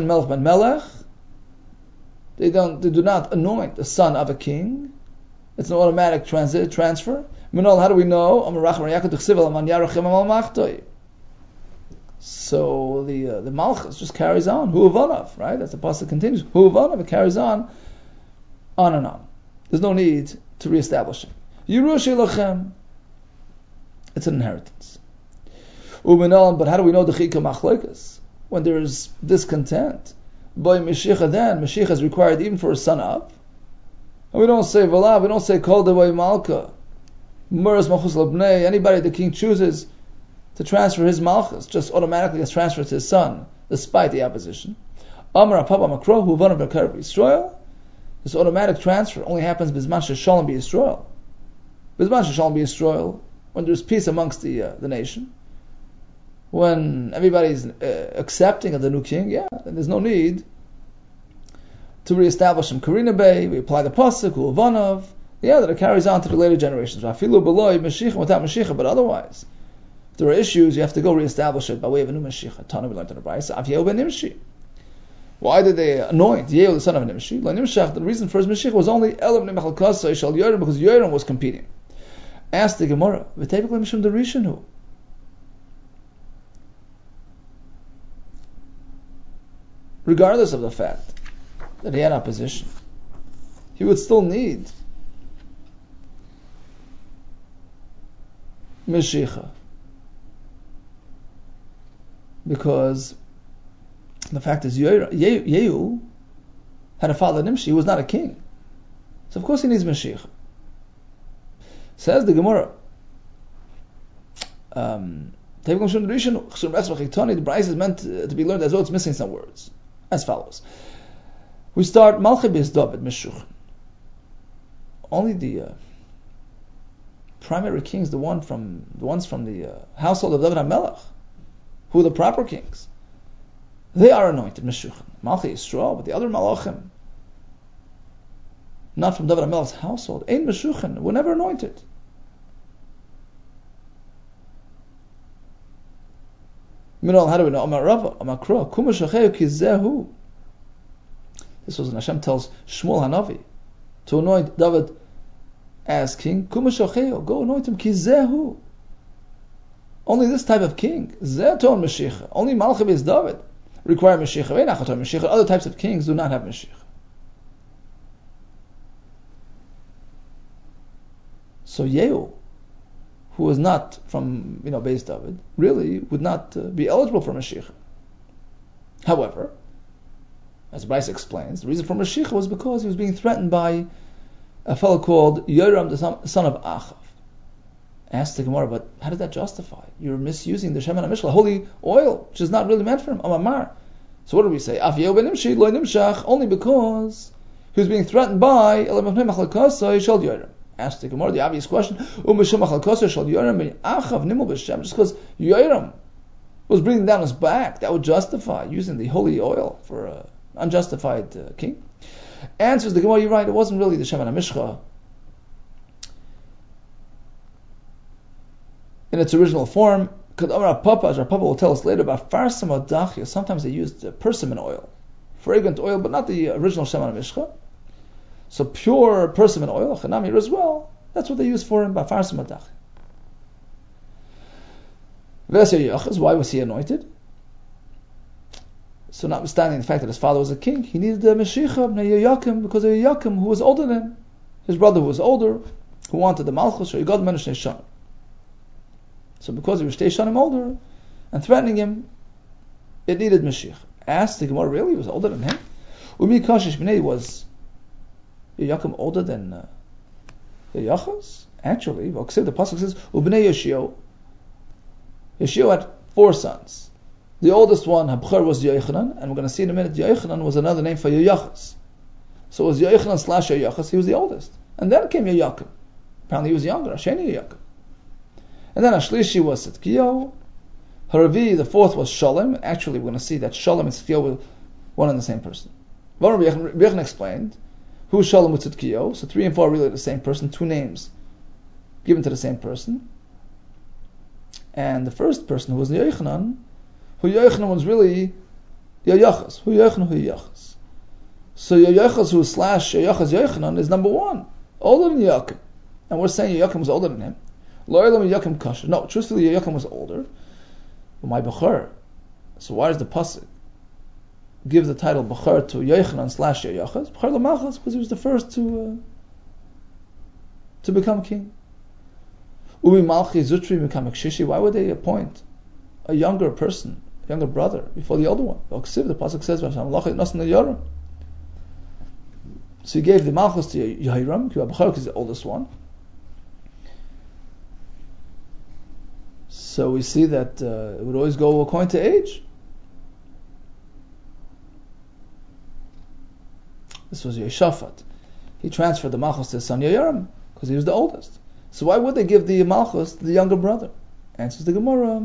They don't. They do not anoint the son of a king. It's an automatic transit transfer. How do we know? So the uh, the Malchus just carries on. Hu'avanav, right? That's the pasuk continues. Hu'avanav, it carries on. On and on. There's no need to reestablish it. Yerush Elochem. It's an inheritance. U'minal, but how do we know the chika machlokas? When there is discontent, by Mashiach, then Mashiach is required even for a son of. And we don't say Vala, we don't say Kol Devay Malka, Muras Malchus Labnei. Anybody the king chooses to transfer his Malchus just automatically gets transferred to his son, despite the opposition. Amar Apapa Makro, Huvan of Bekar Yisrael. This automatic transfer only happens Bizman Shalom B'Yisrael. Bizman Shalom B'Yisrael, when there's peace amongst the uh, the nation, when everybody's uh, accepting of the new king, yeah, then there's no need to reestablish him. Karina Bay, we apply the pasuk Uvanov, yeah, that it carries on to the later generations. Rafilu Beloy Mashiach without Mashiach, but otherwise, if there are issues, you have to go reestablish it by way of a new Mashiach. Tana we learned in the Brayse. Avyehu ben Nimshi. Why did they anoint Yehu, the son of Nimshi? The reason for his Mashiach was only Elav Nimachal Kasa Shal Yoram, because Yoram was competing. Asked the Gemara, V'tevik Mishum regardless of the fact that he had opposition, he would still need Mashiach, because the fact is Yehu had a father Nimshi, he was not a king, so of course he needs Mashiach. Says the Gemara, um, the Bryce is meant to, to be learned as though it's missing some words, as follows. We start Malchi Beis David Meshuch. Only the uh, primary kings, the one from the ones from the uh, household of David HaMelech, who are the proper kings, they are anointed Meshuch. Malchi Yisrael, but the other Malachim, not from David HaMelech's household, ain't Meshuchin, were never anointed. Minol, how do we know? Amar Rava, Amar Kro, Kuma Shacheu Kizehu. This was when Hashem tells Shmuel Hanavi to anoint David as king. Kuma Shacheu, go anoint him Kizehu. Only this type of king, Zeton Mashiach. Only Malchi Beis David require Mashiach. Other types of kings do not have Mashiach. So Yehu, who was not from, you know, Beis David, really would not uh, be eligible for Mashiach. However, as Bryce explains, the reason for Mashiach was because he was being threatened by a fellow called Yoram, the son, son of Achav. Asked the Gemara, but how does that justify? You're misusing the Shemen HaMishla, holy oil, which is not really meant for him. Amamar. So what do we say? Af Yehu ben Nimshi lo nimshach, only because he was being threatened by Elam Pnei Machlekasai Shel Yoram. Asked the Gemara the obvious question, just because Yoram was breathing down his back, that would justify using the holy oil for an unjustified uh, king? Answers the Gemara, you're right, it wasn't really the Shemen HaMishcha in its original form. Our Papa, as our Papa will tell us later, about farsam adachia, sometimes they used uh, persimmon oil, fragrant oil, but not the original Shemen HaMishcha. So pure persimmon oil, chanamir as well, that's what they use for him, ba'far samadach. Why was he anointed? So notwithstanding the fact that his father was a king, he needed a Mashiach b'nei Yoyakim, because of Yoyakim, who was older than him, his brother who was older, who wanted the Malchus, so he got Menu Shnei Shanim. So because he was Shnei Shanim older, and threatening him, it needed Mashiach. Asked the Gemara, really? He was older than him? Umi Kashish b'nei was Yoyakim older than uh, Yoyachas? Actually, the pasuk says, "Ubnei Yoshio." Yoshio had four sons. The oldest one, Habchar, was Yochanan, and we're going to see in a minute, Yochanan was another name for Yoyachas. So it was Yochanan slash Yoyachas. He was the oldest, and then came Yoyakim. Apparently, he was younger. Asheni Yoyakim, and then Ashlishi was Tzidkiyahu. Haravi, the fourth, was Shalom. Actually, we're going to see that Shalom and Tzidkiyahu were one and the same person. Rabbi explained. Who's Shalom with Tzidkiyahu? So three and four are really the same person, two names given to the same person. And the first person, who was Yochanan, who Yochanan was really Yoyachas. Who Yochanan, who Yoyachas. So Yoyachas, who slash Yoyachas Yochanan, is number one, older than Yoyakim. And we're saying Yoyakim was older than him. Lo'elam Yoyakim Kasher. No, truthfully Yoyakim was older. But my Bechor. So why does the pasuk give the title Bechor to Yochanan slash Yoyachas? Bechor l'Malchus, because he was the first to uh, to become king. Umi Malchi Zutri become Kshishi. Why would they appoint a younger person, a younger brother, before the older one? The pasuk says, so he gave the Malchus to Yehiram, because he's the oldest one. So we see that uh, it would always go according to age. This was Yeshaphat. He transferred the Malchus to his son Yehiram because he was the oldest. So why would they give the Malchus to the younger brother? Answers the Gemara.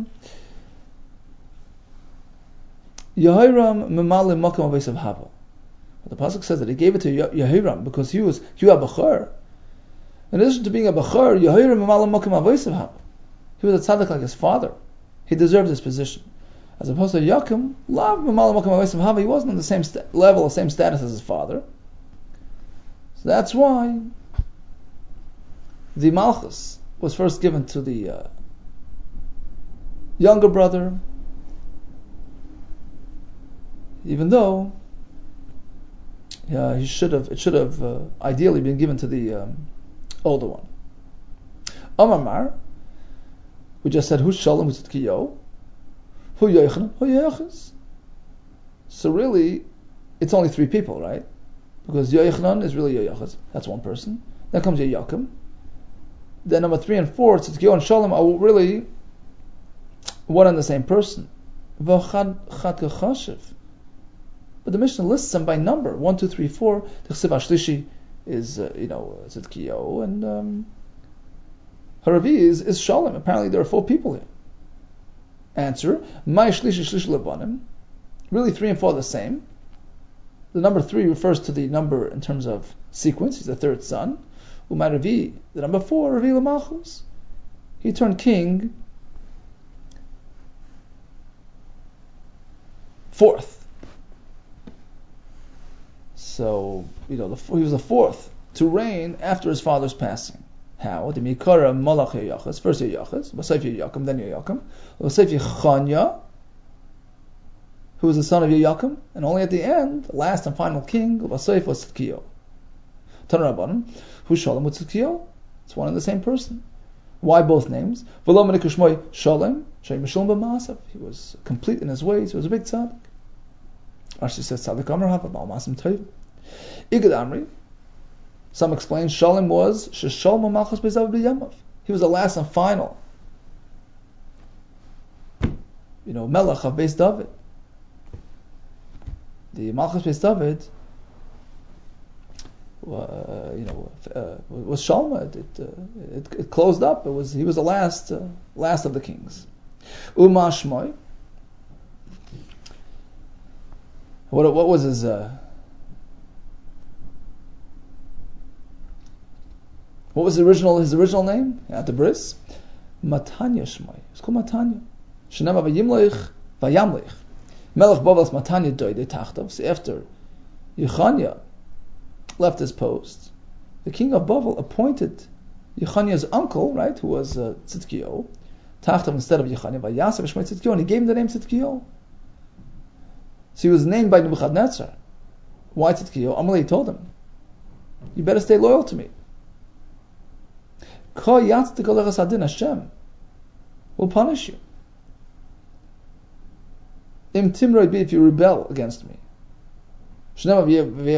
Yehiram memale makom avesav hava. The pasuk says that he gave it to Yehiram because he was he was a bachar. In addition to being a bachar, Yehiram memale makom avesav hava. He was a tzaddik like his father. He deserved this position. As opposed to Yakim, lav memale makom avesav hava. He wasn't on the same st- level, the same status as his father. So that's why the Malchus was first given to the uh, younger brother, even though uh, he should have, it should have uh, ideally been given to the um, older one. Amar Mar, we just said, who's Shalom, who's Tzidkiyahu? Who Yochanan? Who Yochaz? So really, it's only three people, right? Because Yochanan is really Yochaz. That's one person. Then comes Yoakim. Then number three and four, Tzidkiyahu and Shalom, are really one and the same person. But the Mishnah lists them by number. One, two, three, four. The Chsiv Ashlishi is, uh, you know, Tzidkiyahu, and um, Haravi is, is Shalom. Apparently there are four people here. Answer, Mai Shlishi Shlish Lebanim. Really, three and four are the same. The number three refers to the number in terms of sequence. He's the third son. Umar Ravi, the number four, Ravi Lamachus. He turned king fourth. So, you know, the, he was the fourth to reign after his father's passing. How? The Mikara Malach Yochaz, first Yochaz, Vasef Yoakim, then Yoakim, Vasef Chanya, who was the son of Yoakim, and only at the end, the last and final king, Vasef was Tzidkiyahu. Tanarabanim, who's Shalom with Tzidkiyahu? It's one and the same person. Why both names? V'lo Menikushmoy Shalom, Shem Mishulm b'Maasav. He was complete in his ways. He was a big tzaddik. Rashi says tzaddik Amar Hava Ba'al Maasim Tov. Igad Amri. Some explain Shalom was Sheshalom Malchus Bezav B'Yamav. He was the last and final, you know, Melech of Beis David. The Malchus Beis David, uh, you know, uh, was Shalom. It, it, uh, it, it closed up. It was he was the last, uh, last of the kings. Uma Shmoy. What what was his? Uh, What was the original, his original name at the bris? Matanya Shmai. It's called Matanya. Shenema v'yimleich v'yamleich. Melech Bavel's Matanya doide tachtav. So after Yechanya left his post, the king of Bavel appointed Yechanya's uncle, right, who was uh, Tzidkiyahu, tachtav instead of Yechanya, v'yaseh v'shmei Tzidkiyahu, and he gave him the name Tzidkiyahu. So he was named by Nebuchadnezzar. Why Tzidkiyahu? Amalei told him, you better stay loyal to me. Hashem will punish you. Im timroi bi, if you rebel against me. In fact,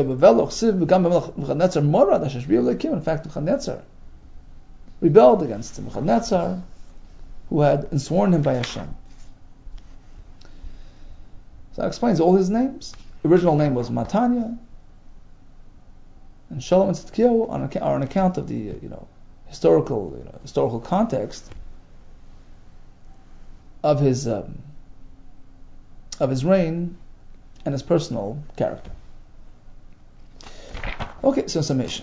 Nebuchadnezzar rebelled against him. Nebuchadnezzar, who had sworn him by Hashem. So that explains all his names. The original name was Matanya, and Shalom and Tzidkiyahu on account, are on account of the, you know, historical, you know, historical context of his um, of his reign and his personal character. Okay, so summation.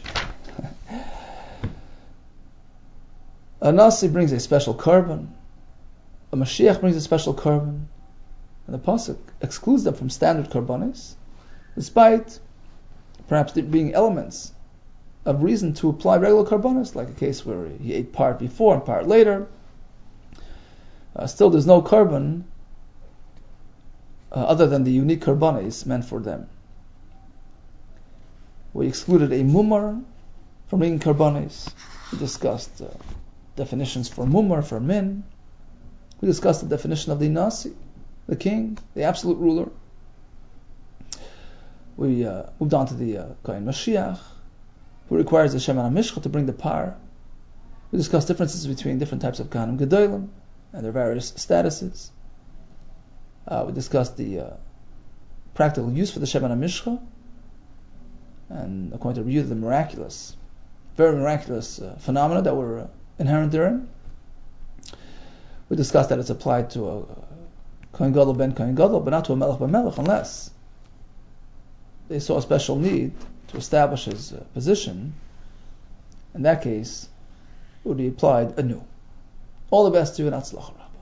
A Nasi brings a special korban, a Mashiach brings a special korban, and the pasuk excludes them from standard korbanos, despite perhaps there being elements of reason to apply regular korbanos, like a case where he ate part before and part later. Uh, still, there's no korban uh, other than the unique korbanos meant for them. We excluded a mumar from bringing korbanos. We discussed uh, definitions for mumar, for min. We discussed the definition of the nasi, the king, the absolute ruler. We uh, moved on to the uh, Kohen Mashiach, who requires the Sheman HaMishcha to bring the par. We discussed differences between different types of Kohanim Gedolim and their various statuses. Uh, we discussed the uh, practical use for the Sheman HaMishcha, and according to review the miraculous, very miraculous uh, phenomena that were uh, inherent therein. We discussed that it's applied to a Kohen Gadol ben Kohen Gadol, but not to a Melech ben Melech, unless they saw a special need to establish his uh, position. In that case, it would be applied anew. All the best to you, and Atzlach.